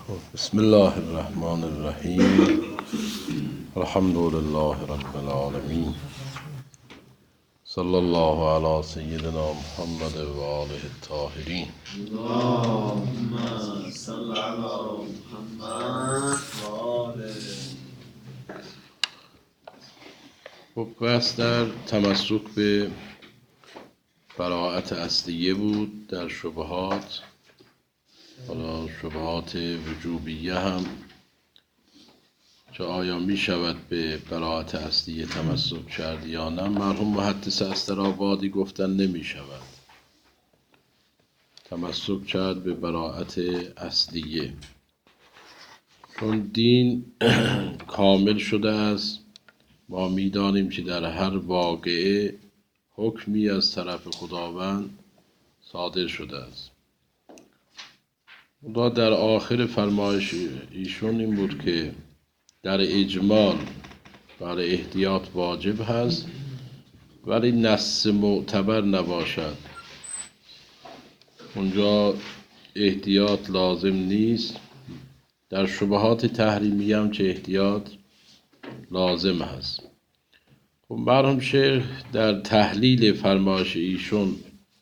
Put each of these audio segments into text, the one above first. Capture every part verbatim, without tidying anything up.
بسم الله الرحمن الرحیم. الحمد لله رب العالمین. صلی الله علی سیدنا محمد و آله الطاهرین. اللهم صل علی محمد و آله. خب بحث در تمسک به براءت اصلیه بود در شبهات. حالا شبهات وجوبیه هم که آیا می شود به براءت اصلیه تمسک کرد یا نه، مرحوم محدث استرآبادی گفتن نمی شود تمسک کرد به براءت اصلیه، چون دین کامل شده است. ما می دانیم که در هر واقعه حکمی از طرف خداوند صادر شده است. خدا در آخر فرمایش ایشون این بود که در اجمال برای احتیاط واجب هست ولی نص معتبر نباشد. اونجا احتیاط لازم نیست. در شبهات تحریمی هم که احتیاط لازم هست. خب مرحوم شیخ در تحلیل فرمایش ایشون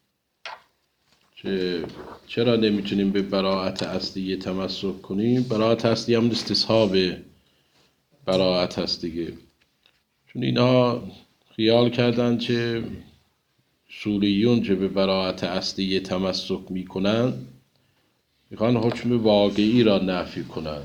که چرا نمیتونیم به براءت اصلیه تمسک کنیم، براءت اصلیه هم استصحاب براءت هست دیگه، چون اینا خیال کردن که اصولیون که به براءت اصلیه تمسک میکنن میخوان حکم واقعی را نفی کنن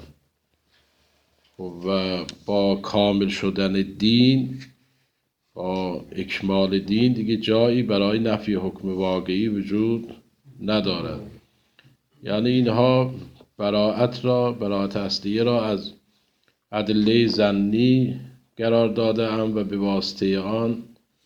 و با کامل شدن دین، با اکمال دین دیگه جایی برای نفی حکم واقعی وجود ندارد. یعنی اینها براءت را براءت اصلیه را از ادله ظنی قرار داده ام و به واسطه آن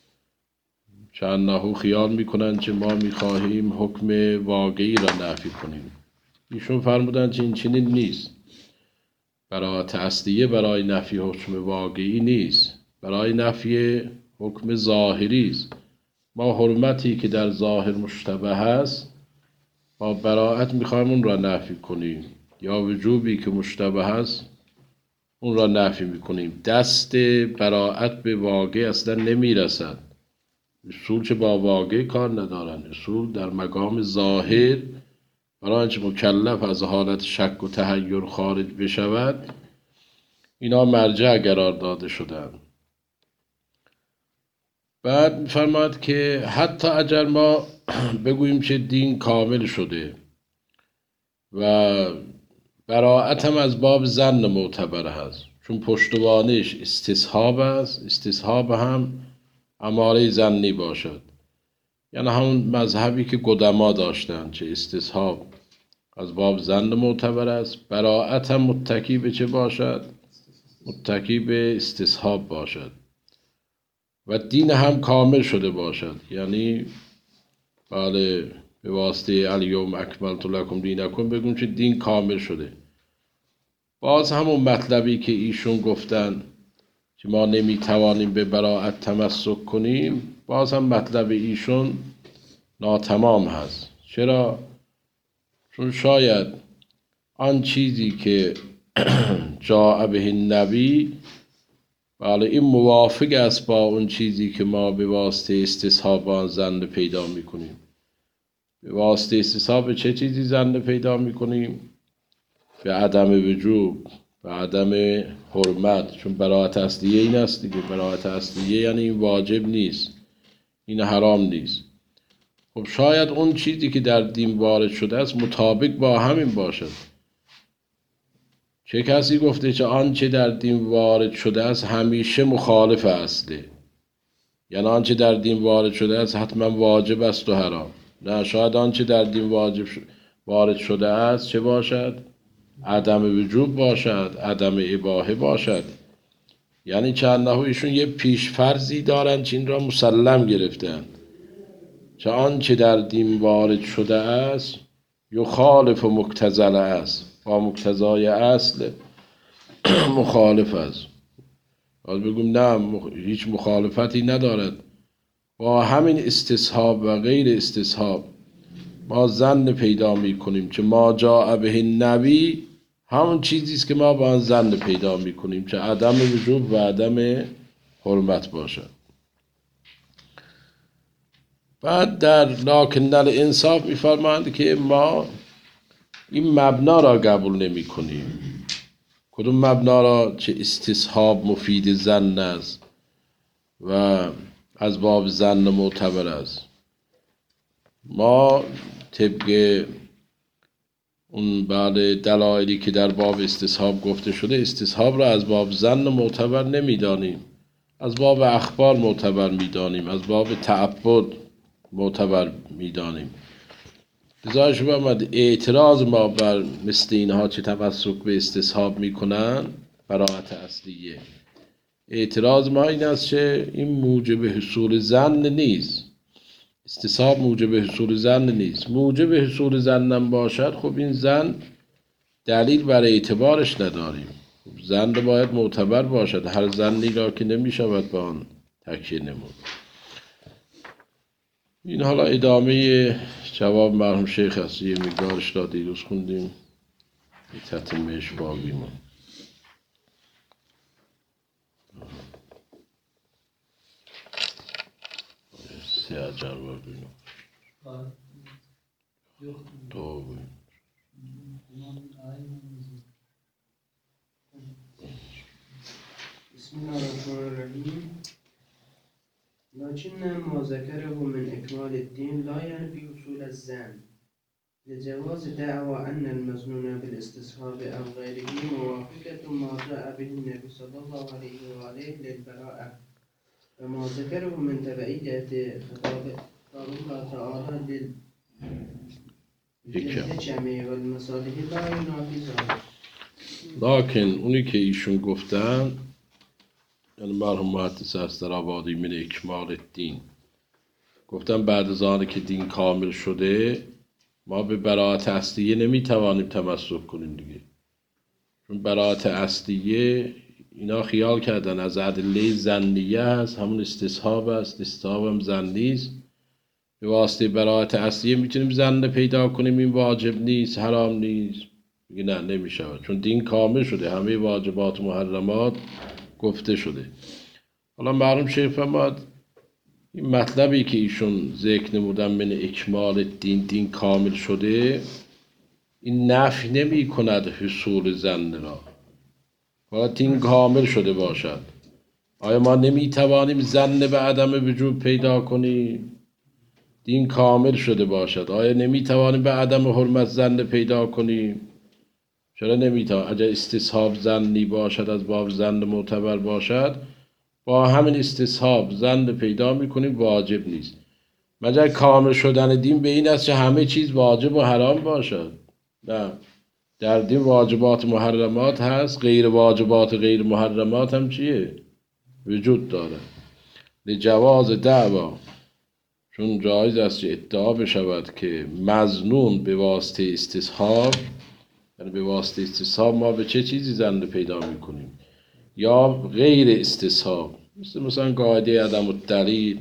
چند خیال میکنند که ما میخواهیم حکم واقعی را نفی کنیم. ایشون فرمودند که این چنین نیست. براءت اصلیه برای نفی حکم واقعی نیست، برای نفی حکم ظاهری است. ما حرمتی که در ظاهر مشتبه هست با براءت میخوایم اون را نفی کنیم، یا وجوبی که مشتبه هست اون را نفی میکنیم. دست براءت به واقع اصلا نمیرسد. اصول که با واقع کار ندارن، اصول در مقام ظاهر برای آنچه مکلف از حالت شک و تحیر خارج بشود اینا مرجع قرار داده شدن. بعد میفرماید که حتی اگر ما بگوییم که دین کامل شده و براءت هم از باب ظن معتبر هست، چون پشتوانش استصحاب است، استصحاب هم اماره ظنی باشد، یعنی همون مذهبی که قدما داشتن که استصحاب از باب ظن معتبر است، براءت هم متکی به چه باشد؟ متکی به استصحاب باشد و دین هم کامل شده باشد. یعنی بله به واسطه الیوم اکملت لکم دینکم بگیم که دین کامل شده. باز همون مطلبی که ایشون گفتن که ما نمیتوانیم به براءت تمسک کنیم، باز هم مطلب ایشون ناتمام هست. چرا؟ چون شاید آن چیزی که جاء به النبی بله این موافق است با اون چیزی که ما به واسطه استصحاب آن ظن پیدا میکنیم. به واسطه استصحاب چه چیزی ظن پیدا میکنیم؟ به عدم وجوب، به عدم حرمت، چون براءت اصلیه این است دیگه. براءت اصلیه یعنی این واجب نیست، این حرام نیست. خب شاید اون چیزی که در دین وارد شده است مطابق با همین باشد. چه کسی گفته که آنچه در دین وارد شده است همیشه مخالف اصله؟ یعنی آنچه در دین وارد شده است حتما واجب است و حرام؟ نه، شاید آنچه در دین واجب وارد شده است چه باشد؟ عدم وجوب باشد، عدم اباحه باشد. یعنی چند نحو ایشون یه پیشفرضی دارن که این را مسلم گرفتن که آنچه در دین وارد شده است یخالف و مقتضی است، با مقتضای اصل مخالف است. باید بگم نه، هیچ مخالفتی ندارد. با همین استصحاب و غیر استصحاب ما ظن پیدا می کنیم که ما جاء به النبی همون چیزی است که ما با آن زن پیدا میکنیم که عدم وجوب و عدم حرمت باشد. بعد در لکن الانصاف میفرمایند که ما این مبنا را قبول نمی کنیم. کدوم مبنا را؟ چه استصحاب مفید زن است و از باب زن معتبر است. ما طبق اون بعد دلایلی که در باب استصحاب گفته شده، استصحاب را از باب زن معتبر نمیدانیم، از باب اخبار معتبر میدانیم، از باب تعبد معتبر میدانیم. لذا شما آمد اعتراض ما بر مثل اینها چه تمسک به استصحاب میکنن براءت اصلیه. اعتراض ما این است که این موجب حصول زن نیست. استصحاب موجب حصول زن نیست. موجب حصول زن باشد خب این زن دلیل برای اعتبارش نداریم. زن باید معتبر باشد. هر زنی را که نمیشود با آن تکیه نمود. این حالا ادامه جواب مرحوم شیخ است. یه مقدارش را دیروز خوندیم، تتمهش باقی ماند. سه اجر بردیم دو بودیم. بسم الله الرحمن الرحیم. لكن ما ذكره من إكمال الدين لا ينفي وصول الزن لجواز دعوى أن المظنون بالاستصحاب أو غيره موافقة ما جاء به النبي صلى الله عليه وآله للبراءة، وما ذكره من تبعية خطاب الله تعالى للحكم والمصالح لا ينافي ذلك. لکن اونی که ایشون گفتن، یعنی مرحوم محدث استرآبادی من اکمال الدین، گفتن بعد از آنه که دین کامل شده ما به براءت اصلیه نمیتوانیم تمسک کنیم دیگه. چون براءت اصلیه اینا خیال کردن از ادله ظنیه هست، همون استصحاب است. استصحاب هم ظنی است. به واسطه براءت اصلیه میتونیم زن پیدا کنیم. این واجب نیست، حرام نیست. میگه نه، نمیشود، چون دین کامل شده، همه واجبات و محرمات گفته شده. حالا معلوم شیخ فرمود این مطلبی که ایشون ذکر نمودن من اکمال دین، دین کامل شده، این نفی نمی کند حصول زن را. باید دین کامل شده باشد. آیا ما نمی توانیم زن به عدم وجود پیدا کنیم؟ دین کامل شده باشد. آیا نمی توانیم به عدم حرمت زن پیدا کنیم؟ چرا نمی توانیم؟ اگر استصحاب زنی باشد، از باب زن معتبر باشد، با همین استصحاب زن پیدا میکنیم، واجب نیست. مگر کامل شدن دین به این است که همه چیز واجب و حرام باشد؟ نه، در دین واجبات محرمات هست، غیر واجبات غیر محرمات هم چیه؟ وجود داره. لجواز دعوا، چون جایز است که ادعا بشود که مظنون به واسطه استصحاب، یعنی به واسطه استصحاب ما به چه چیزی زن پیدا میکنیم، یا غیر استصحاب، مثل مثلا قاعده عدم الدلیل،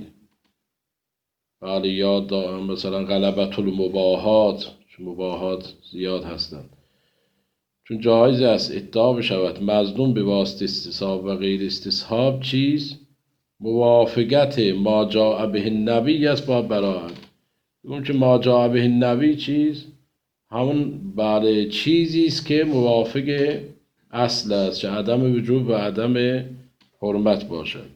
بله، یا مثلا غلبت المباحات، چون مباحات زیاد هستند. چون جایز است ادعا بشود مظنون به واسطه استصحاب و غیر استصحاب چیز موافقت ما جاء به النبی است با براءت. اون که ما جاء به النبی چیز همون بله چیزی است که موافق اصل است، که عدم وجوب و عدم حرمت باشد.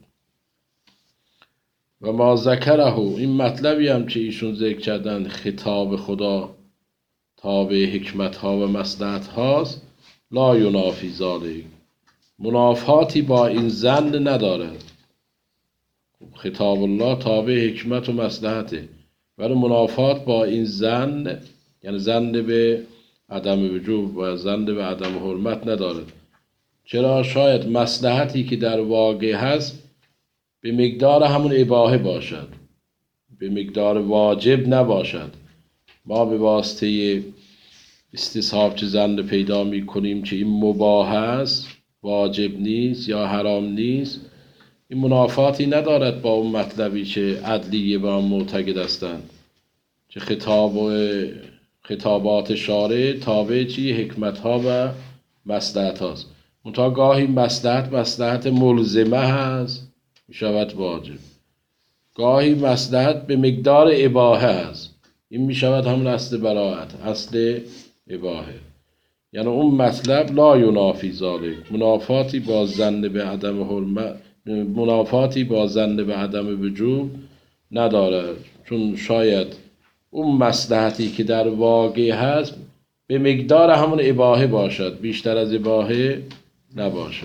و ما ذکره، این مطلبی هم که ایشون ذکر کردن خطاب خدا تابع حکمت ها و مصلحت هاست، لا ینافی ذالک، منافاتی با این ظن ندارد. خطاب الله تابع حکمت و مصلحته، ولی منافات با این ظن، یعنی ظن به عدم وجوب و ظن به عدم حرمت ندارد. چرا؟ شاید مصلحتی که در واقع هست به مقدار همون اباحه باشد، به مقدار واجب نباشد. ما به واسطه استصحاب چه ظن پیدا می کنیم که این مباح است، واجب نیست یا حرام نیست، این منافاتی ندارد با اون مطلبی که عدلیه و معتقد هستند، که خطاب و خطابات شارع تابع چی؟ حکمت ها و مصلحت هاست. منتها گاهی مصلحت مصلحت ملزمه هست می شود واجب، گاهی مصلحت به مقدار اباحه هست، این می شود همون اصل براعت، اصل اباحه. یعنی اون مطلب لا ینافی ذالک، منافاتی با ظن به عدم حرمت، منافاتی با ظن به عدم وجوب ندارد، چون شاید اون مصلحتی که در واقع هست به مقدار همون اباحه باشد، بیشتر از اباحه نباشد.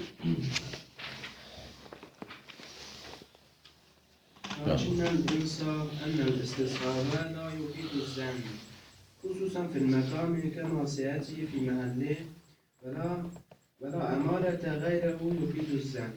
لكن الإنصاف أن الاستصحاب لا يفيد الظن خصوصا في المقام كما سيأتي في محله، ولا ولا أمارة غيره يفيد الظن.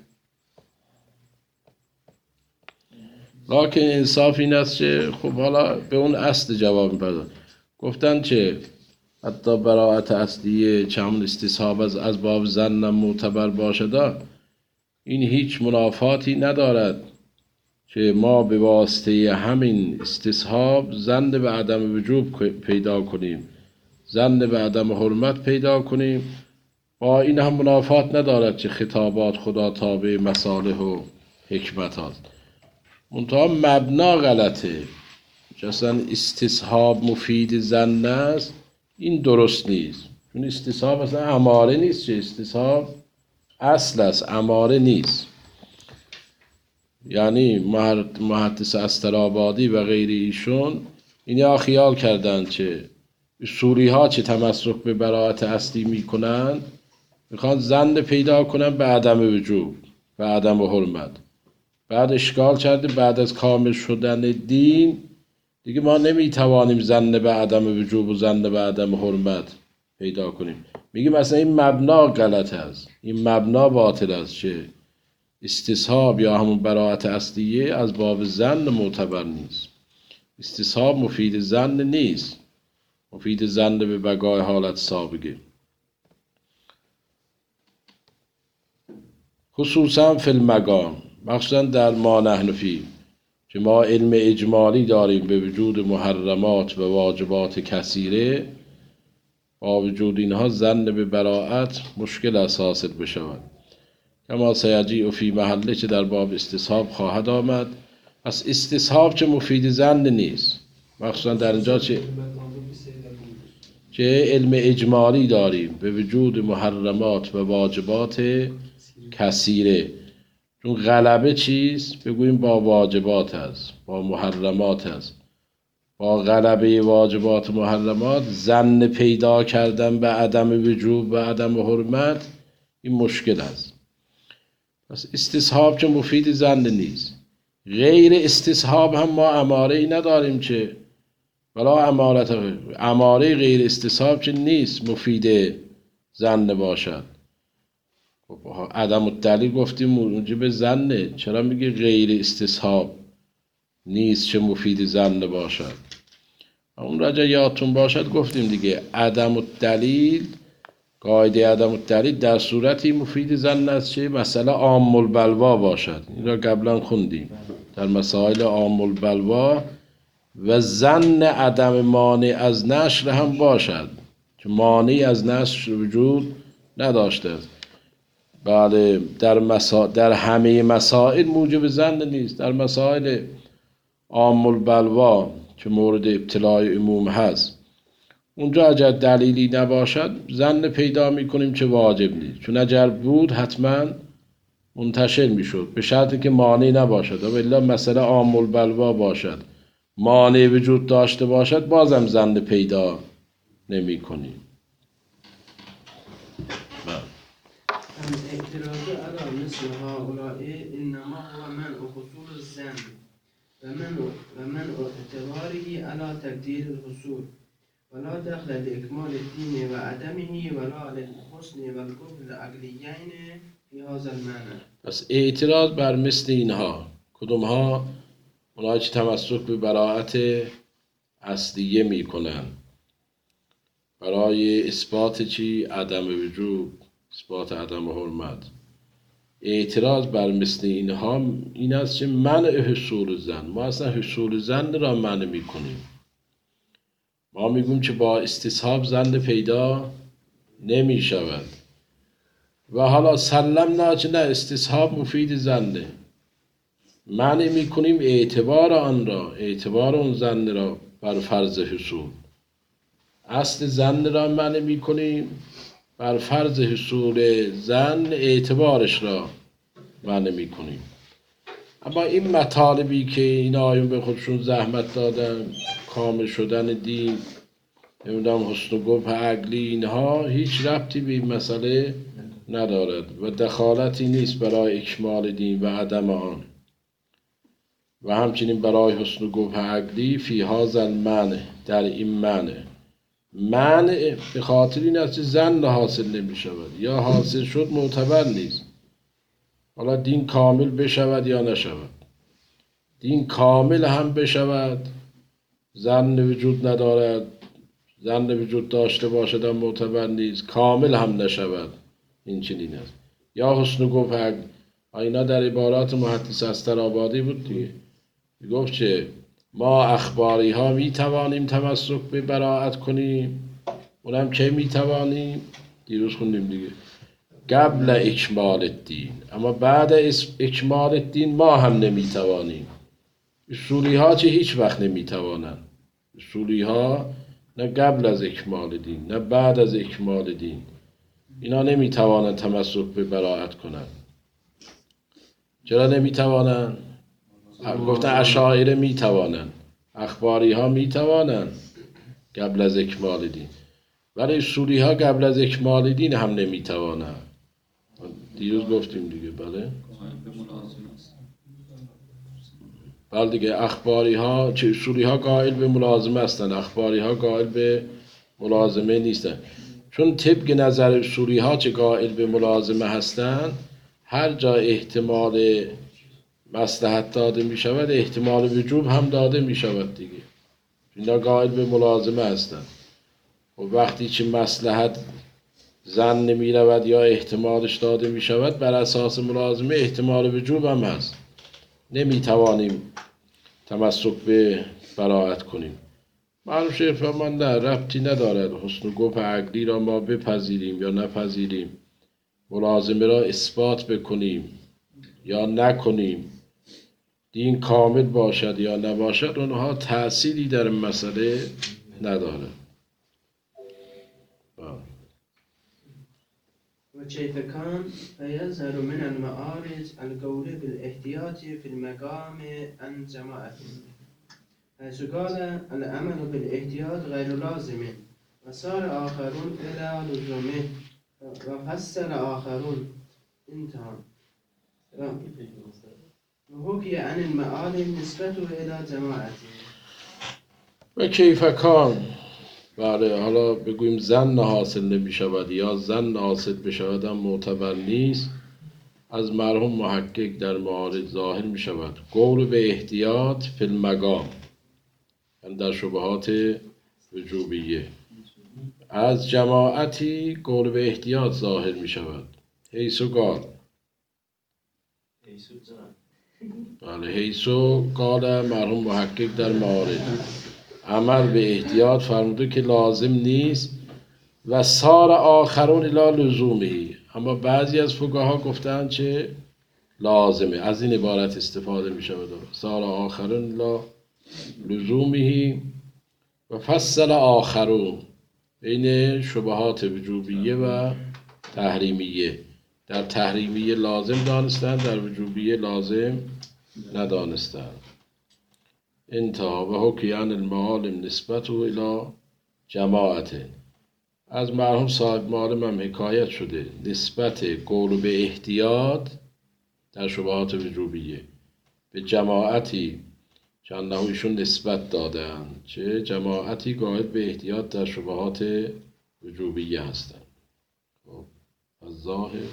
لکن انصاف این است که خب حالا به اون اصل جواب می‌پردازن. گفتن چه حتی براعت اصلیه چه همون استصحاب از از باب ظن معتبر باشد، این هیچ منافاتی ندارد که ما به واسطه همین استصحاب ظن به عدم وجوب پیدا کنیم، ظن به عدم حرمت پیدا کنیم. با این هم منافات ندارد که خطابات خدا تابع مصالح و حکمت هاست. منتها مبنا غلطه، که اصلا استصحاب مفید ظن است، این درست نیست. چون استصحاب اصلا اماره نیست، چه استصحاب اصل است، اماره نیست. یعنی محدث استرآبادی و غیر ایشون اینها خیال کردند که اصولی ها چه تمسک به براعت اصلی میکنند، میخوان ظن پیدا کنن به عدم وجوب و عدم حرمت. بعد اشکال کرده بعد از کامل شدن دین دیگه ما نمیتوانیم ظن به عدم وجوب و ظن به عدم حرمت پیدا کنیم. میگیم مثلا این مبنا غلط است، این مبنا باطل است، چه استصحاب یا همون براعت اصلیه از باب ظن معتبر نیست. استصحاب مفید ظن نیست، مفید ظن به بقای حالت سابقه. خصوصا فی المقام، مخصوصا در ما نحن فی، که ما علم اجمالی داریم به وجود محرمات و واجبات کثیره، با وجود اینها ظن به براعت مشکل است حاصل بشود. کما سیجیء فی محله که در باب استصحاب خواهد آمد. پس استصحاب چه مفید ظن نیست، مخصوصا در اینجا چه که علم اجمالی داریم به وجود محرمات و واجبات کثیره. چون غلبه چیست؟ بگوییم با واجبات هست، با محرمات هست. با غلبه واجبات و محرمات ظن پیدا کردن به عدم وجوب و عدم حرمت این مشکل است. پس استصحاب که مفید ظن نیست. غیر استصحاب هم ما اماره ای نداریم که ولا امارت، اماره غیر استصحاب که نیست مفید ظن باشد. عدم الدلیل گفتیم موجب ظنه، چرا میگه غیر استصحاب نیست چه مفید ظن باشد؟ اون راجع یادتون باشد گفتیم دیگه، عدم الدلیل، قاعده عدم الدلیل در صورتی مفید ظن است که مسئله عام البلوا باشد. این را قبلا خوندیم در مسائل عام البلوا. و ظن عدم مانع از نشر هم باشد که مانع از نشر وجود نداشته است. بله در, مسا... در همه مسائل موجب ظن نیست. در مسائل عام البلوا که مورد ابتلای عموم هست، اونجا اگر دلیلی نباشد ظن پیدا میکنیم که واجب نیست، چون اگر بود حتما منتشر میشد، به شرطی که مانع نباشد. و الا مسئله عام البلوا باشد، مانع وجود داشته باشد، بازم ظن پیدا نمی کنیم. الاعتراض على مثل هؤلاء إنما هو منع حصول الظن ومنع ومنع اعتباره على تقدير الحصول، ولا دخل لإكمال الدين وعدمه ولا للحسن والقبح العقليين في هذا المعنى. پس اعتراض بر مثل اینها، کدوم ها؟ اونایی که تمسک به براعت اصلیه میکنن برای اثبات چی؟ عدم وجود، اثبات عدم حرمت. اعتراض بر مثل اینها این است که منع حصول ظن، ما اصلا حصول ظن را منع میکنیم. ما میگویم که با استصحاب ظن پیدا نمی شود. و حالا سلمنا چه نه استصحاب مفید زنه، معنی می کنیم اعتبار آن را، اعتبار اون زن را بر فرض حصول. اصل زن را معنی می کنیم بر فرض حصول زن، اعتبارش را معنی می کنیم. اما این مطالبی که این آیون به خودشون زحمت دادن، کامل شدن دین، نمیدونم حسن و گفت عقلی، اینها هیچ ربطی به این مسئله ندارد و دخالتی نیست برای اکمال دین و عدم آن. و همچنین برای حسن و گفت عقلی فی هذا المعنی، در این معنی، معنی به خاطر این است که زن حاصل نمی شود، یا حاصل شد معتبر نیست. حالا دین کامل بشود یا نشود، دین کامل هم بشود زن وجود ندارد، زن وجود داشته باشد هم معتبر نیست، کامل هم نشود این چنین است. یا حسن و گفت عقلی، اینا در عبارات محدث استرآبادی بود دیگه، گفت که ما اخباری ها می توانیم تمسک به براءت کنیم، اونم که می توانیم، دیروز خوندیم دیگه، قبل اکمال الدین، اما بعد اکمال الدین ما هم نمی توانیم. اصولی ها چه هیچ وقت نمی توانند، اصولی ها نه قبل از اکمال دین نه بعد از اکمال دین، اینا نمی توانند تمسک به براءت کنند. چرا نمی توانند؟ گفتن اشاعره می توانند، اخباری ها می توانند قبل از اکمال دین، ولی اصولی ها قبل از اکمال دین هم نمی توانند. دیروز گفتیم دیگه. بله بله دیگه، اخباری ها چه اصولی ها قائل به ملازمه هستند، اخباری ها قائل به ملازمه نیستند. چون طبق نظر اصولی ها چه قائل به ملازمه هستند، هر جا احتمال مصلحت داده می شود احتمال وجوب هم داده می شود دیگه، اینا قائل به ملازمه هستند. و وقتی چه مصلحت زن نمی رود یا احتمالش داده می شود، بر اساس ملازمه احتمال وجوب هم هست، نمی توانیم تمسک به براءت کنیم. معروف شیخ فرمان نه، ربطی ندارد حسن و گفت عقلی را ما بپذیریم یا نپذیریم، ملازمه را اثبات بکنیم یا نکنیم، دین کامل باشد یا نباشد، اونها تأثیری در مسئله نداره. وكيف كان فيظهر من المعارض القول بالاحتياط في المقام عن جماعته، حيث قال العمل بالاحتياط غير لازم، وصار آخرون إلى لزومه، وفصل آخرون، انتهى. وحكي عن المعالم نسبته إلى جماعته. و کیف کان، بله حالا بگوییم زن حاصل نمی شود یا زن حاصل بشود هم معتبر نیست، از مرحوم محقق در معارض ظاهر می شود قول به احتیاط فی المقام، یعنی در شبهات وجوبیه، از جماعتی قول به احتیاط ظاهر می شود، حیث قال، بله حیث قال مرحوم محقق در معارض عمل به احتیاط فرموده که لازم نیست، و صار آخرون الی لزومه، اما بعضی از فقها گفتن چه لازمه، از این عبارت استفاده می شود، صار آخرون الی لزومه و فصل آخرون، بین شبهات وجوبیه و تحریمیه، در تحریمیه لازم دانستند، در وجوبیه لازم ندانستند. انتهى. و حکی عن المعالم نسبته الی جماعته، از مرحوم صاحب معالم هم حکایت شده نسبت قول به احتیاط در شبهات وجوبیه به جماعتی که انه ایشون نسبت دادند، چه جماعتی قائل به احتیاط در شبهات وجوبیه هستند. خب الظاهر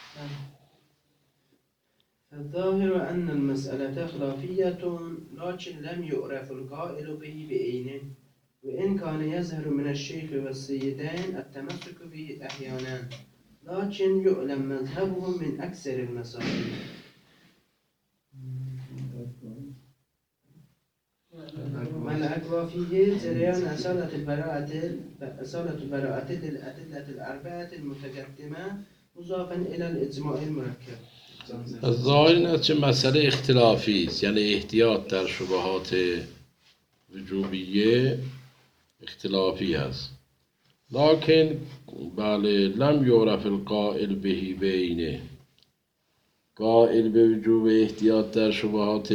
الظاهر أن المسألة خلافية، لكن لم يعرف القائل به بعينه، وإن كان يظهر من الشيخ والسيدين التمسك به أحيانا، لكن يعلم مذهبهم من أكثر المسائل. والأقوى فيه جريان أصالة البراءة أصالة البراءة للأدلة الأربعة المتقدمة مضافا إلى الإجماع المركب. ظاهر این است چه مسئله اختلافی است، یعنی احتیاط در شبهات وجوبیه اختلافی است. لکن بله لم یعرف القائل بهی بینه، قائل به وجوب احتیاط در شبهات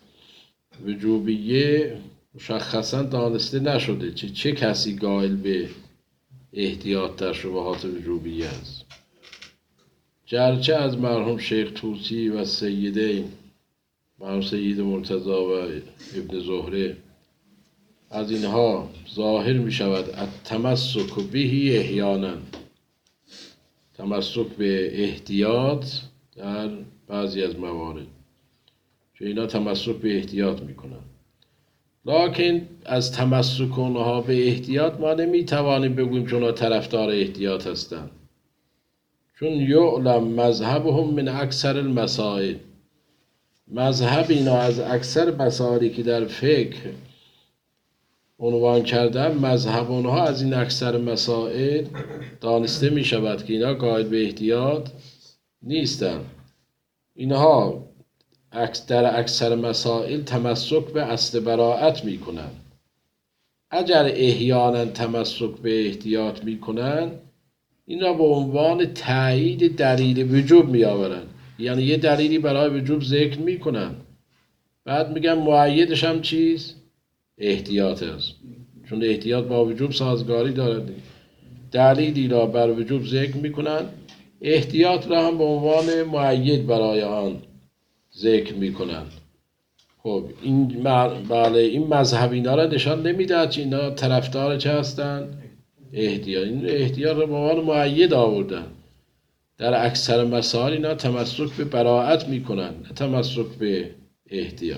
وجوبیه مشخصا دانسته نشده چه چه کسی قائل به احتیاط در شبهات وجوبیه است. گرچه از مرحوم شیخ طوسی و سیدین مرحوم سید مرتضی و ابن زهره از اینها ظاهر می شود التمسک بهی احیانا، تمسک به احتیاط در بعضی از موارد، که اینا تمسک به احتیاط می کنند. لکن از تمسک اونها به احتیاط ما نمی توانیم بگوییم که اونها طرفدار احتیاط هستند، چون یعلم مذهبهم من اکثر المسائل، مذهب اینا از اکثر مسائلی که در فقه عنوان کردن، مذهب اونها از این اکثر مسائل دانسته می شود که اینا قائل به احتیاط نیستند. اینها در اکثر مسائل تمسک به اصل براءت می کنند. اگر احیانا تمسک به احتیاط می کنند، اینا به عنوان تایید دلیل وجوب می آورند، یعنی یه دلیلی برای وجوب ذکر می کنند، بعد میگن مؤیدش هم چیز؟ احتیاط است، چون احتیاط با وجوب سازگاری دارد. دلیلی را بر وجوب ذکر می کنند، احتیاط را هم به عنوان مؤید برای آن ذکر می کنند. خب این بله این مذهب اینا را نشان نمیدهد که اینا طرفدار چه هستند؟ احتیاط. این احتیاط را به عنوان مؤید آوردن. در اکثر مسائل اینا تمسک به براءت می کنند، نه تمسک به احتیاط.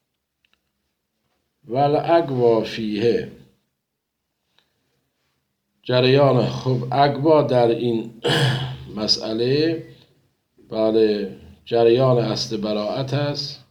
والاقوا فیه جریان. خب اقوا در این مسئله بله جریان اصل براءت است،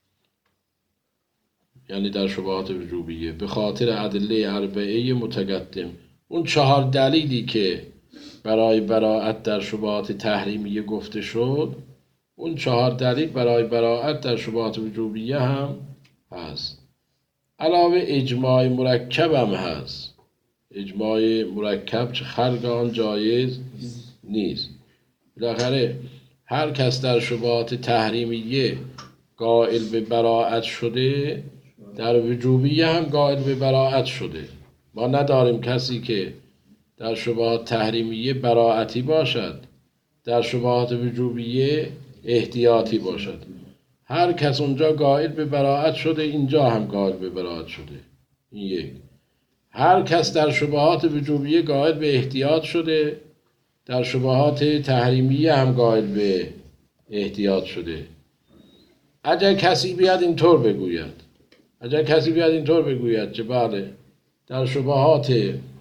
یعنی در شبهات وجوبیه، به خاطر ادله اربعه متقدم. اون چهار دلیلی که برای براءت در شبهات تحریمیه گفته شد، اون چهار دلیل برای براءت در شبهات وجوبیه هم هست. علاوه اجماع مرکب هم هست. اجماع مرکب چه خلق آن جایز نیست. بالاخره هر کس در شبهات تحریمیه قائل به براءت شده، در وجوبیه هم قائل به براءت شده. ما نداریم کسی که در شبهات تحریمیه براءتی باشد، در شبهات وجوبیه احتیاطی باشد. هر کس اونجا قائل به براءت شده، اینجا هم قائل به براءت شده. این یک. هر کس در شبهات وجوبیه قائل به احتیاط شده، در شبهات تحریمیه هم قائل به احتیاط شده. اگر کسی بیاد اینطور بگوید، اگر کسی بیاد اینطور بگوید که بله در شبهات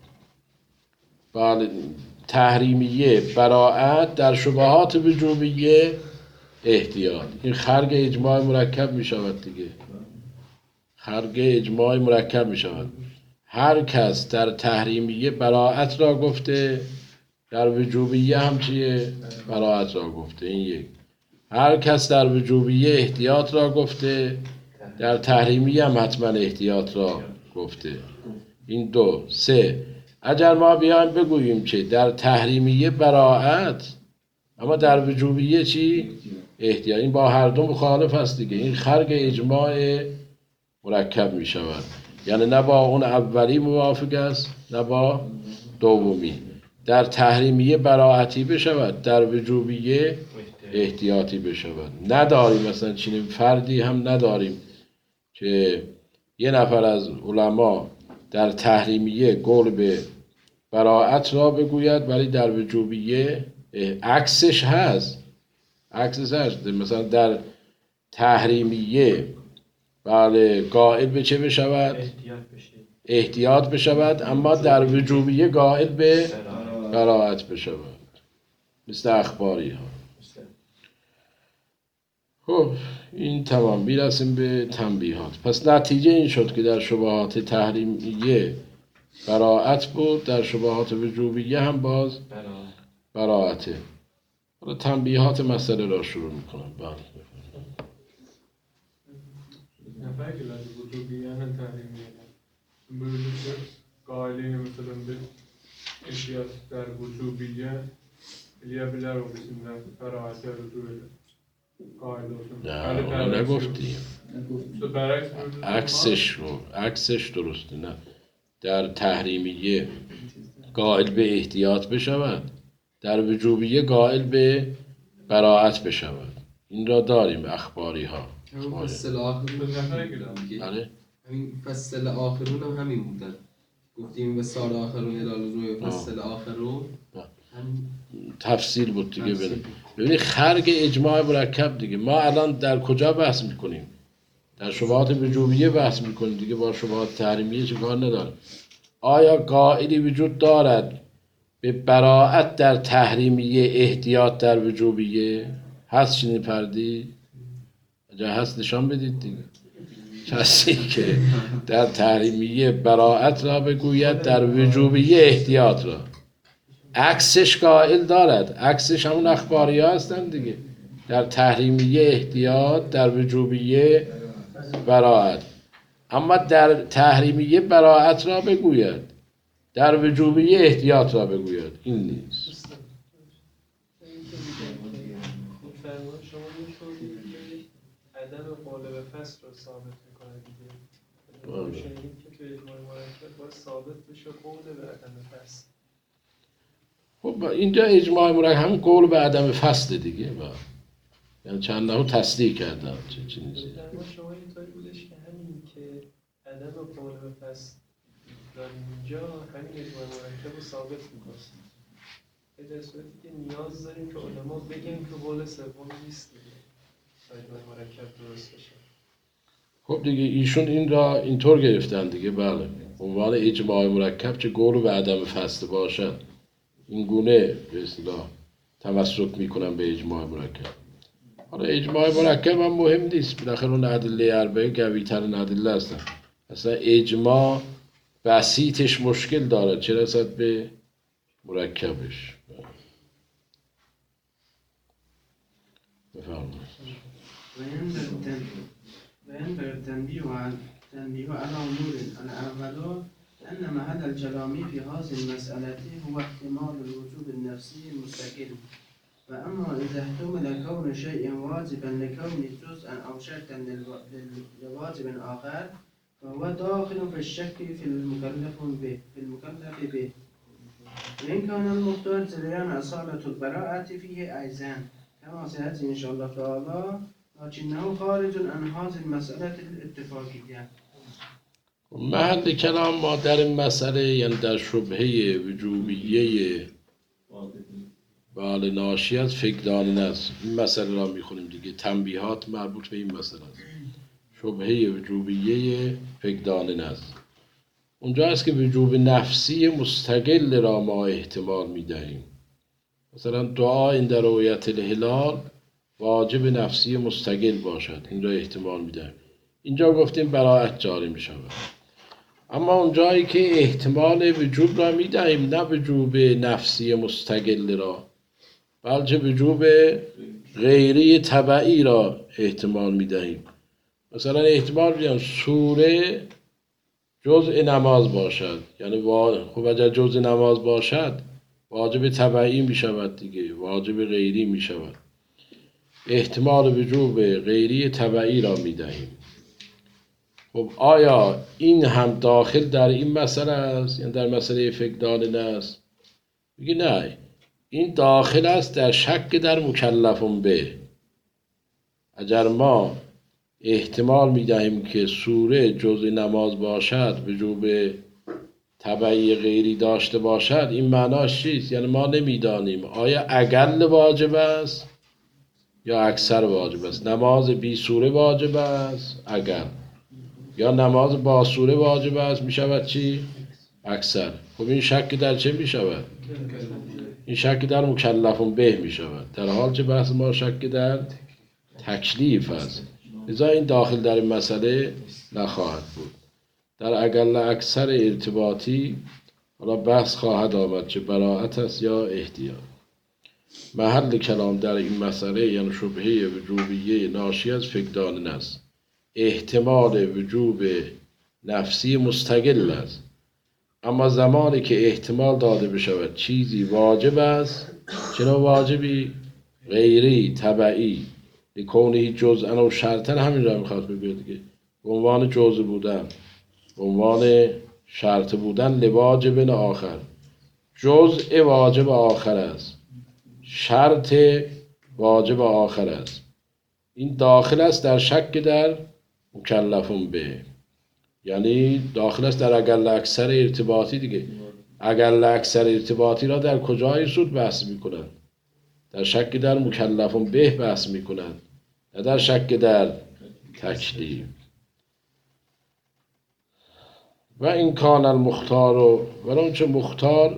بله تحریمیه براءت، در شبهات وجوبیه احتیاط، این خرق اجماع مرکب می شود دیگه. خرق اجماع مرکب می شود. هر کس در تحریمیه براءت را گفته، در وجوبیه هم چیه؟ براءت را گفته. این یک. هر کس در وجوبیه احتیاط را گفته، در تحریمیه هم حتما احتیاط را گفته. این دو. سه. اگر ما بیایم بگوییم که در تحریمیه براءت، اما در وجوبیه چی؟ احتیاط، این با هر دو مخالف است دیگه. این خرق اجماع مرکب می شود، یعنی نه با اون اولی موافق است نه با دومی. در تحریمیه براءتی بشود، در وجوبیه احتیاطی بشود. نداریم مثلا چنین فردی هم نداریم که یه نفر از علما در تحریمیه قول به براءت را بگوید ولی در وجوبیه عکسش هست. عکسش هست. مثلا در تحریمیه بله قائل به چه بشود؟ احتیاط بشود، اما در وجوبیه قائل به براءت بشود، مثل اخباری ها. خب این تمام. میرسیم به تنبیهات. پس نتیجه این شد که در شبهات تحریمیه براعت بود، در شبهات وجوبیه هم باز براعته. حالا تنبیهات مسئله را شروع میکنم. بله نفر که لازم وجوبیه هم تحریمیه بوجود قائلین مثلا به اشیاء در وجوبیه الیا بلا رو بسیم براعته رجوع قائل نه اونا نگفتیم، تو برعکس موجود عکسش رو عکسش درسته. نه در تحریمیه قائل به احتیاط بشود، در وجوبیه قائل به براعت بشود. این را داریم اخباری ها. همین فصل آخرون بله همین فصل آخرون هم همین بودن، گفتیم به سال آخرون الالوزوی فصل آخرون همین تفصیل بود دیگه. تفصیل. ببینید ببینید خرگ اجماع مرکب دیگه. ما الان در کجا بحث میکنیم؟ در شبهات وجوبیه بحث میکنیم دیگه، با شبهات تحریمیه چه کار نداریم. آیا قائلی وجود دارد به براعت در تحریمیه احتیاط در وجوبیه؟ هست چنین فردی؟ اگر هست نشان بدید دیگه. کسی که در تحریمیه براعت را بگوید، در وجوبیه احتیاط را. عکسش قائل دارد، عکسش همون اخباری ها هستن دیگه. در تحریمیه احتیاط، در وجوبیه براعت. اما در تحریمیه براعت را بگوید، در وجوبیه احتیاط را بگوید، این نیست. فرمان شما اینطور که عدم قالب فصل رو ثابت میکنه دیگه. روشنی که تو اجماع مرکب باید ثابت بشه قول به عدم فصل. خب اینجا اجماع مرکب همون قول به عدم فصل دیگه. با یعنی چند نفر تصدیق کردن چه چیزی. فرمان شما اینطوری بودش که همین که عدم قول به فصل داریم اینجا، همین اجماع مرکب رو ثابت میکنه. در صورتی که نیاز داریم که علما بگن که قول سوم نیست دیگه تا اجماع مرکب درست بشه. خب دیگه ایشون این را اینطور گرفتن دیگه. بله عنوان اجماع مرکب چه قول به عدم فصل باشد، این گونه به اصطلاح تمسک میکنن به اجماع مرکب. حالا اجماع مرکب هم مهم نیست، بالاخره اون ادله اربعه قوی‌ترین ادله هستن. اصلا اجماع بسیطش مشکل داره، چه رسد به مرکبش. بفرمایید. وينبغي التنبيه على التنبيه على أمور. الأول أن محل الكلام في هذه المسألة هو احتمال الوجود النفسي المستقل، فأما إذا احتمل كون شيء واجبا لكونه جزءا أو شرطا لواجب آخر فهو داخل في الشك في المكلف به في المكلف به وإن كان المختار جريان أصالة البراءة فيه أيضا كما سيأتي إن شاء الله تعالى، لكنه خارج عن هذه المسألة الاتفاقية. محل کلام ما در این مسئله، یعنی در شبهه وجوبیه بله ناشی از فقدان است. این مسئله را میخونیم دیگه. تنبیهات مربوط به این مسئله است. شبهه وجوبیه فقدان است. اونجا است که وجوب نفسی مستقل را ما احتمال میدهیم. مثلا دعا این در رؤیت الهلال واجب نفسی مستقل باشد، این را احتمال میدهیم. اینجا گفتیم براعت جاری میشود. اما اونجایی که احتمال وجوب را میدهیم، نه وجوب نفسی مستقل را، بلکه وجوب غیری تبعی را احتمال میدهیم. مثلا احتمال میدهیم سوره جزء نماز باشد، یعنی خب اگر جزء نماز باشد واجب تبعی میشود دیگه، واجب غیری میشود. احتمال وجوب غیری تبعی را میدهیم. خب آیا این هم داخل در این مسئله است، یعنی در مسئله فقدان است؟ میگه نه، این داخل است در شک در مکلفون به. اگر ما احتمال میدهیم که سوره جزء نماز باشد، وجوب تبعی غیری داشته باشد، این معناش چیست؟ یعنی ما نمیدانیم آیا اقل واجب است یا اکثر واجب است. نماز بی سوره واجب است اقل، یا نماز با سوره واجب است میشود چی؟ اکثر. خب این شک در چه میشود؟ این شک در مکلفون به میشود، در حال چه بحث ما شک در تکلیف است. لذا این داخل در این مسئله نخواهد بود. در اقل اکثر ارتباطی حالا بحث خواهد آمد چه براءت است یا احتیاط. محل کلام در این مسئله یعنی شبهه وجوبیه ناشی از فقدان است. احتمال وجوب نفسی مستقل است، اما زمانی که احتمال داده بشود چیزی واجب است، چنان واجبی غیری تبعی لکونه جزءا و شرطا، همین را میخواد بگه دیگه، به عنوان جزء بودن، به عنوان شرط بودن لواجب آخر، جزء واجب آخر است، شرط واجب آخر است. این داخل است در شک در مکلفون به، یعنی داخل است در اقل اکثر ارتباطی دیگه. اقل اکثر ارتباطی را در کجای سود بحث میکنند؟ در شک در مکلفون به بحث میکنند، نه در شک در تکلیف. و این کان المختار و ولون چه مختار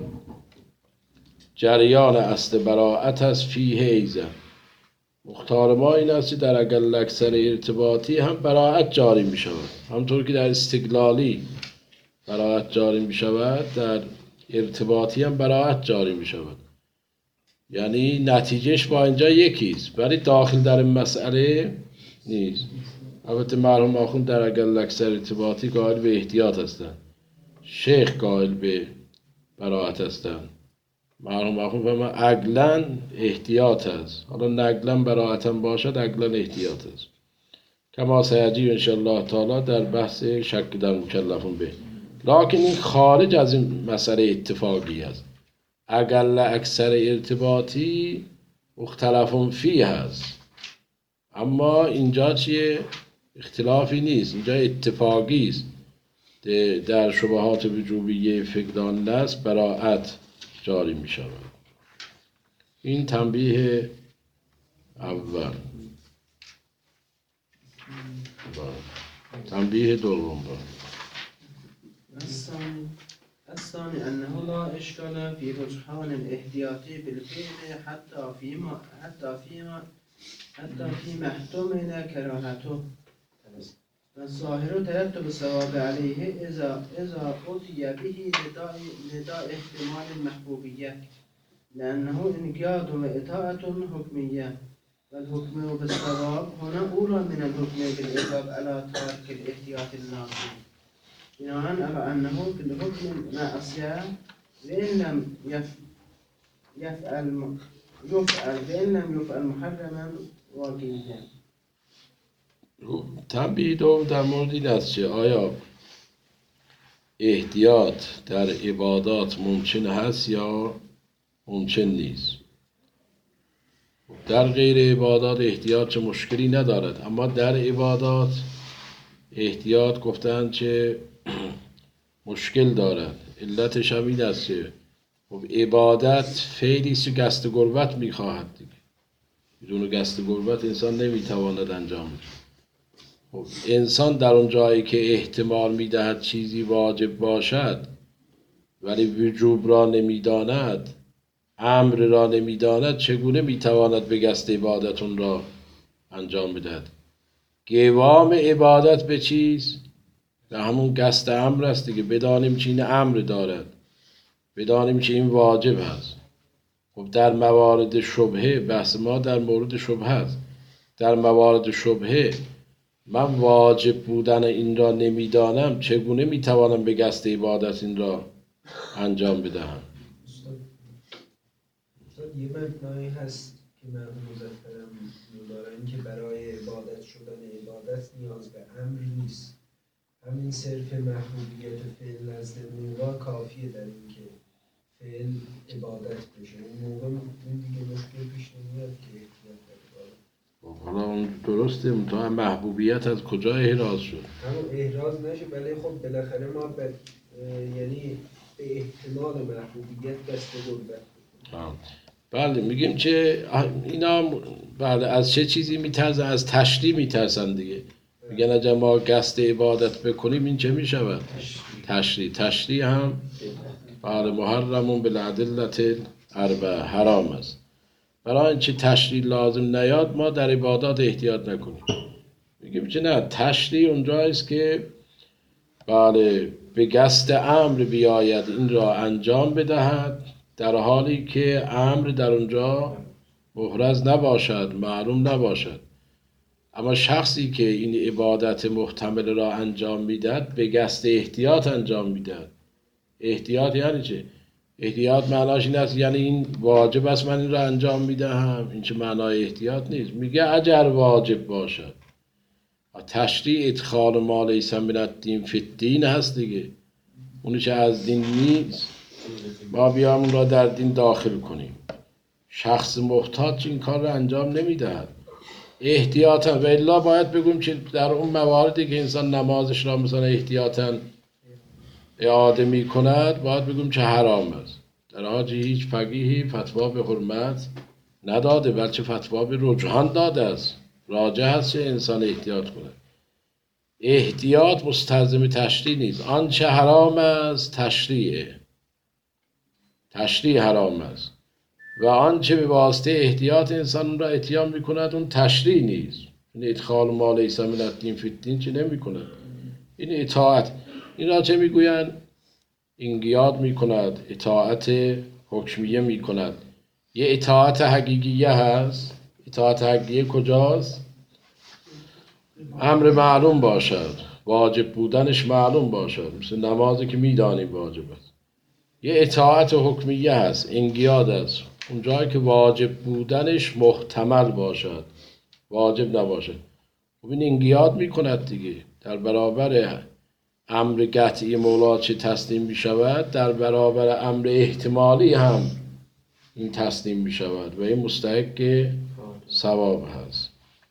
جریان اصل براءت است فیه ایزن. مختار ما این است که در اقل اکثر ارتباطی هم براءت جاری می شود، همطور که در استقلالی براءت جاری می شود، در ارتباطی هم براءت جاری می شود. یعنی نتیجهش با اینجا یکیست، ولی داخل در این مسئله نیست. البته مرحوم آخوند در اقل اکثر ارتباطی قائل به احتیاط هستند، شیخ قائل به براءت هستند. مرحوم آخوند فرما عقلاً احتیاط است، حالا نقلاً براءتاً باشد، عقلاً احتیاط است. کما سیجی انشاءالله تعالی در بحث شک در مکلفون به. لکن این خارج از این مسئله اتفاقی است. اقل اکثر ارتباطی مختلفون فیه هست، اما اینجا چیه؟ اختلافی نیست، اینجا اتفاقی است. در شبهات وجوبیه فقدان است براءت جاری می شود. این تنبیه اول. تنبیه دوم. الثاني الثاني أنه لا إشكال في رجحان الاحتياطي بالفعل حتى فيما حتى فيما حتى فيما احتمل كراهته، والظاهر ترتب الثواب عليه إذا إذا أتي به لداء لداء احتمال المحبوبية، لأنه إنقياد وإطاعة حكمية، والحكم بالثواب هنا أولى من الحكم بالإيجاب على تارك الاحتياط اللازم، بناء على أنه في الحكم معصية وإن لم يف- يفعل يفعل وإن لم يفعل محرما واقعيا. تنبیه دوم در مورد این است که آیا احتیاط در عبادات ممکن هست یا ممکن نیست. در غیر عبادات احتیاط چه مشکلی ندارد، اما در عبادات احتیاط گفتن که مشکل دارد. علتش هم این است که خب عبادت فعلی است که قصد قربت میخواهد دیگه، بدون قصد قربت انسان نمیتواند انجام بده. خب انسان در اون جایی که احتمال میدهد چیزی واجب باشد ولی وجوب را نمیداند، امر را نمیداند، چگونه میتواند به قصد عبادت اون را انجام بدهد؟ قوام عبادت به چیز؟ به همون قصد امر است دیگه. بدانیم که این امر دارد، بدانیم که این واجب هست. خب در موارد شبهه، بحث ما در مورد شبهه است، در موارد شبهه من واجب بودن این را نمیدانم، چگونه میتوانم به قصد عبادت این را انجام بدهم؟ استاد یه مبنایی هست که من مزفرم دارم که برای عبادت شدن عبادت نیاز به امر نیست، همین صرف محبوبیت فعل نزد مولا کافیه در این که فعل عبادت بشه. اون موقع اون دیگه مشکل پیش نمیاد که احتیاط داره. خب حالا اون درسته، منتها محبوبیت از کجا احراز شد؟ همون احراز نشه، ولی خب بالاخره ما به یعنی به احتمال محبوبیت دست قربت. بله میگیم که اینا بله از چه چیزی میترسن؟ از تشریع میترسن دیگه. میگن اگر ما قصد عبادت بکنیم این چه میشود؟ تشریع. تشریع هم بله محرمون بالعدلة الاربعه، حرام است. برای اینکه تشریع لازم نیاد ما در عبادات احتیاط نکنیم. میگیم که نه، تشریع اونجاییست که بله به قصد امر بیاید این را انجام بدهد، در حالی که امر در اونجا محرز نباشد، معلوم نباشد. اما شخصی که این عبادت محتمل را انجام میدهد به قصد احتیاط انجام میدهد. احتیاط یعنی چه؟ احتیاط معناش این است یعنی این واجب است من این را انجام میدهم، این چه معنای احتیاط نیست. میگه اگر واجب باشد. تشریع ادخال ما لیس من الدین فی الدین هست دیگه، اونی که از دین نیست ما بیام اون را در دین داخل کنیم. شخص محتاج این کار را انجام نمیدهد احتیاطا، و الا باید بگویم که در اون مواردی که انسان نمازش را مثلا احتیاطا اعاده می کند باید بگویم که حرام است، در حالی هیچ فقیهی فتوا به حرمت نداده، بلکه فتوا به رجحان داده است، راجح است که انسان احتیاط کند. احتیاط مستلزم تشریع نیست. آنچه حرام است تشریعه، تشریع حرام است، و آنچه به واسطه احتیاط انسان اون را اتیان میکند اون تشریع نیست. این ادخال ما لیس من الدین فی الدین چه نمی کند؟ این اطاعت. این را چه میگویند؟ انقیاد میکند، اطاعت حکمیه میکند. یه اطاعت حقیقیه هست. اطاعت حقیقیه کجاست؟ امر معلوم باشد، واجب بودنش معلوم باشد، مثل نمازی که میدانیم واجب است. یه اطاعت حکمیه هست، انقیاد است، اون جایی که واجب بودنش محتمل باشد، واجب نباشد. خب این انقیاد میکند دیگه، در برابر امر قطعی مولا چه تسلیم میشود، در برابر امر احتمالی هم این تسلیم میشود و این مستحق ثواب هست.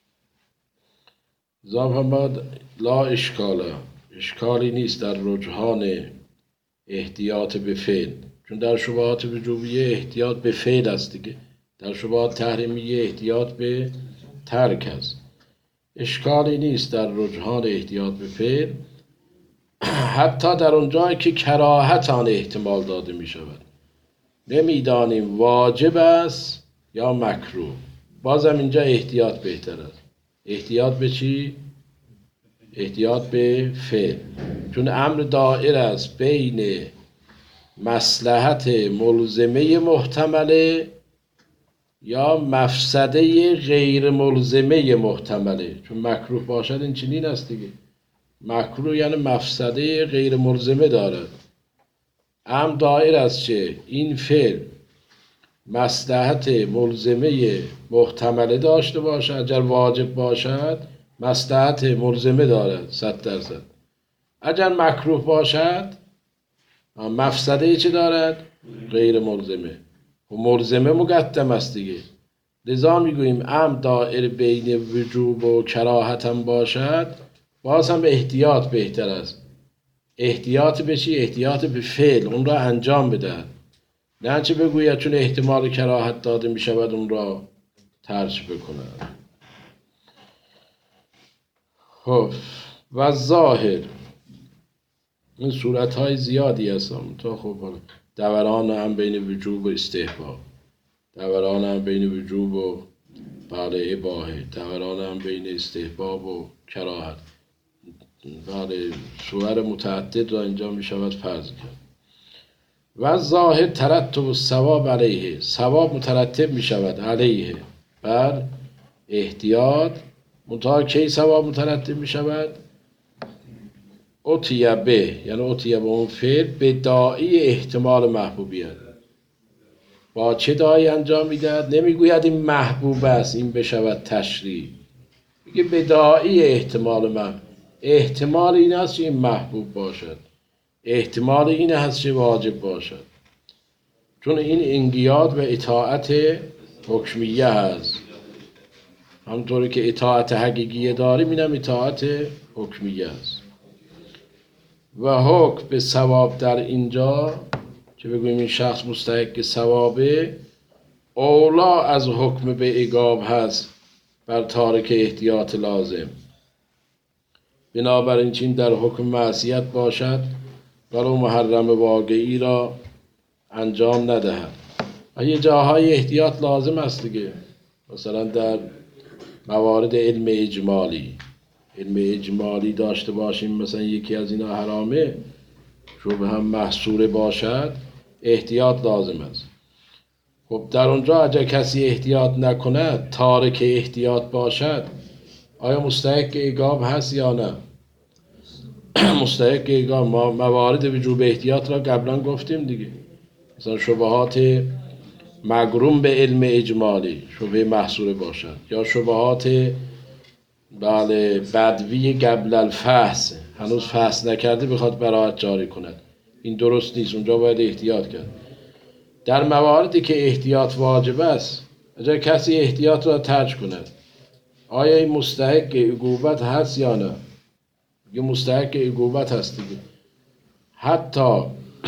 زمان لا اشکاله، اشکالی نیست در رجحان احتیاط به فعل، چون در شبهات وجوبیه احتیاط به فعل است دیگه، در شبهات تحریمیه احتیاط به ترک است. اشکالی نیست در رجحان احتیاط به فعل، حتی در اون جایی که کراهت آن احتمال داده می شود، نمیدانیم واجب است یا مکروه، بازم اینجا احتیاط بهتر است. احتیاط به چی؟ احتیاط به فعل، چون امر دائر است بین مصلحت ملزمه محتمله یا مفسده غیر ملزمه محتمله. چون مکروه باشد این چنین است دیگه، مکروه یعنی مفسده غیر ملزمه دارد. امر دائر است چه؟ این فعل مصلحت ملزمه محتمله داشته باشد، اگر واجب باشد مصلحت ملزمه دارد صد درصد، اگر مکروه باشد مفسده چه دارد؟ غیر ملزمه. و ملزمه مقدم است دیگه، لذا میگوییم امر دائر بین وجوب و کراهت هم باشد باز هم احتیاط بهتر است. احتیاط به چی؟ احتیاط به فعل، اون را انجام بدهد، نه چه بگوید چون احتمال کراهت داده می شود اون را ترک بکند. خب و ظاهر این صورت های زیادی هستم تا خب دوران هم بین وجوب و استحباب، دوران هم بین وجوب و بله اباحه، دوران هم بین استحباب و کراهت، بله صور متعدد را اینجا می شود فرض کرد. و ظاهر ترتب الثواب علیه، ثواب مترتب می شود علیه بر احتیاط. منتها کی ثواب مترتب می شود؟ اتیه به، یعنی اتیه به اون فعل به داعی احتمال محبوبیت. با چه داعی انجام میدهد؟ نمیگوید این محبوب است این بشود تشریع، میگه به داعی احتمال محبوب. احتمال این است که این محبوب باشد، احتمال این هست که واجب باشد، چون این انقیاد و اطاعت حکمیه هست. همونطوری که اطاعت حقیقیه داریم اینم اطاعت حکمیه است. و حکم به ثواب در اینجا که بگوییم این شخص مستحق ثوابه، اولا از حکم به عقاب هست بر تارک احتیاط لازم. بنابراین چین در حکم معصیت باشد ولو محرم واقعی را انجام ندهد، یه جاهای احتیاط لازم است دیگه، مثلا در موارد علم اجمالی علم اجمالی داشته باشیم، مثلا یکی از اینا حرامه، شبه هم محصور باشد، احتیاط لازم است. خب در اونجا اگر کسی احتیاط نکند، تارک احتیاط باشد، آیا مستحق عقاب هست یا نه؟ مستحق عقاب. ما موارد وجوب احتیاط را قبلا گفتیم دیگه، مثلا شبهات مگروم به علم اجمالی شبه محصور باشد، یا شبهات بله بدوی قبل الفحص، هنوز فحص نکرده بخواد براءت جاری کند، این درست نیست، اونجا باید احتیاط کرد. در مواردی که احتیاط واجب است، اگر کسی احتیاط را ترک کند، آیا این مستحق عقوبت هست یا نه؟ یه مستحق عقوبت هست دیگه. حتی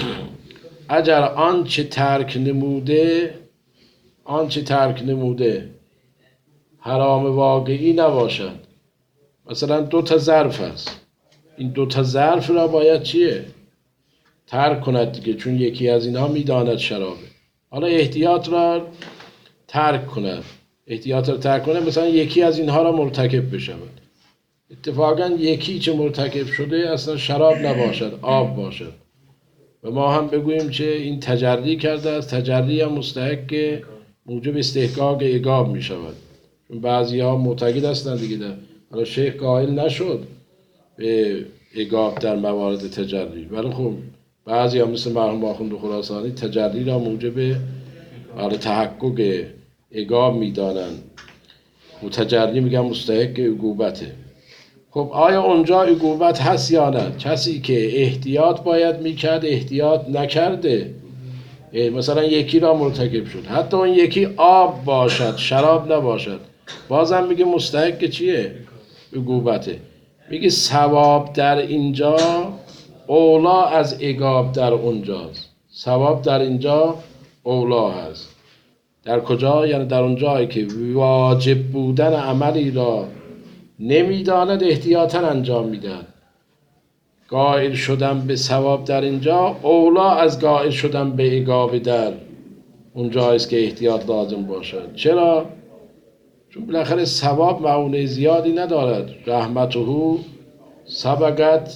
اگر آنچه ترک نموده آنچه ترک نموده حرام واقعی نباشد، مثلا دو تا ظرف است، این دو تا ظرف را باید چیه؟ ترک کند دیگه، چون یکی از اینها میداند شرابه. حالا احتیاط را ترک کند، احتیاط را ترک کند، مثلا یکی از اینها را مرتکب بشود. اتفاقا یکی چه مرتکب شده اصلا شراب نباشد، آب باشد، و ما هم بگوییم چه این تجری کرده است، تجری هم مستحق موجب استحقاق عقاب می شود. چون بعضی ها معتقد هستند دیگه، در حالا شیخ قائل نشد به عقاب در موارد تجری، ولی خب بعضی ها مثل مرحوم آخوند خراسانی تجری را موجب حالا تحقق عقاب می دانند و تجری میگن مستحق عقوبته. خب آیا اونجا عقوبت هست یا نه؟ کسی که احتیاط باید میکرد احتیاط نکرده، مثلا یکی را مرتکب شد، حتی اون یکی آب باشد شراب نباشد، بازم میگه مستحق چیه؟ عقوبته. میگه ثواب در اینجا اولا از عقاب در اونجاست. ثواب در اینجا اولا هست. در کجا؟ یعنی در اونجایی که واجب بودن عملی را نمیداند احتیاطاً انجام میدهد. قائل شدن به ثواب در اینجا اولا از قائل شدن به عقاب در اونجا است که احتیاط لازم باشد. چرا؟ چون بالاخره ثواب معونه زیادی ندارد. رحمته سبقت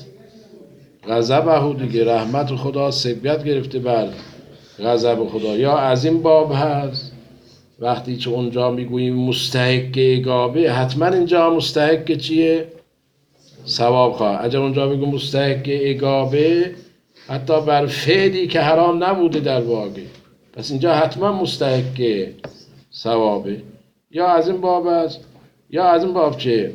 غضبه دیگه، رحمت خدا سبقت گرفته بر غضب خدا. یا از این باب هست وقتی که اونجا میگوییم مستحق عقابه، حتما اینجا مستحق چیه؟ ثواب خواه. اگر اونجا بگو مستحق عقابه حتی بر فعلی که حرام نبوده در واقع، پس اینجا حتما مستحق ثوابه. یا از این باب است، یا از این باب چه؟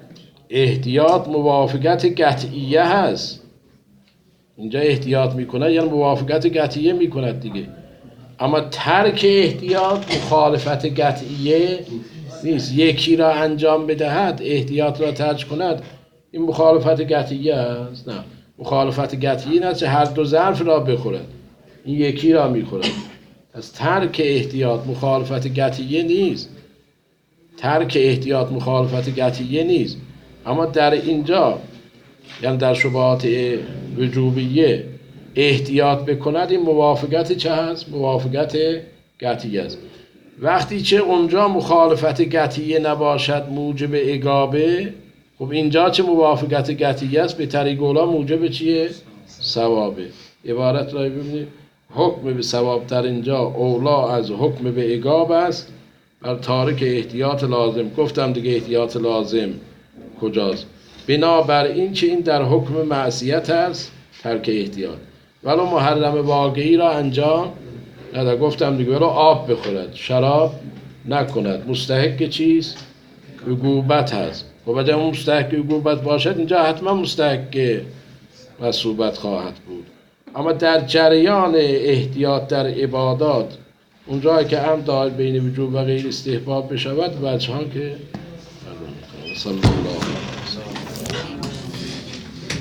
احتیاط موافقت قطعیه هست. اینجا احتیاط میکنه یعنی موافقت قطعیه میکنه دیگه، اما ترک احتیاط مخالفت قطعیه نیست. یکی را انجام بدهد احتیاط را ترک کند، این مخالفت قطعیه است؟ نه، مخالفت قطعیه نیست هر دو ظرف را بخورد، این یکی را میخورد. از ترک احتیاط مخالفت قطعیه نیست، ترک احتیاط مخالفت قطعیه نیست. اما در اینجا یعنی در شبهات وجوبیه احتیاط بکند، این موافقت چه هست؟ موافقت قطعی است. وقتی چه اونجا مخالفت قطعی نباشد موجب عقابه، خب اینجا چه موافقت قطعی است؟ به طریق اولا موجب چیه؟ ثوابه. عبارت را ببینید، حکم به ثواب در اینجا اولا از حکم به عقاب است بر تارک احتیاط لازم. گفتم دیگه احتیاط لازم کجاست؟ بنابر این که این در حکم معصیت است ترک احتیاط، ولو محرم واقعی را انجام نده. گفتم دیگه ولو آب بخورد شراب نکند، مستحق چیست؟ عقوبت هست. و اگر مستحق عقوبت باشد اینجا حتما مستحق مثوبت خواهد بود. اما در جریان احتیاط در عبادات اونجایی که هم دائر بین وجوب و غیر استحباب بشود، وجهان که صلی الله علیه و سلم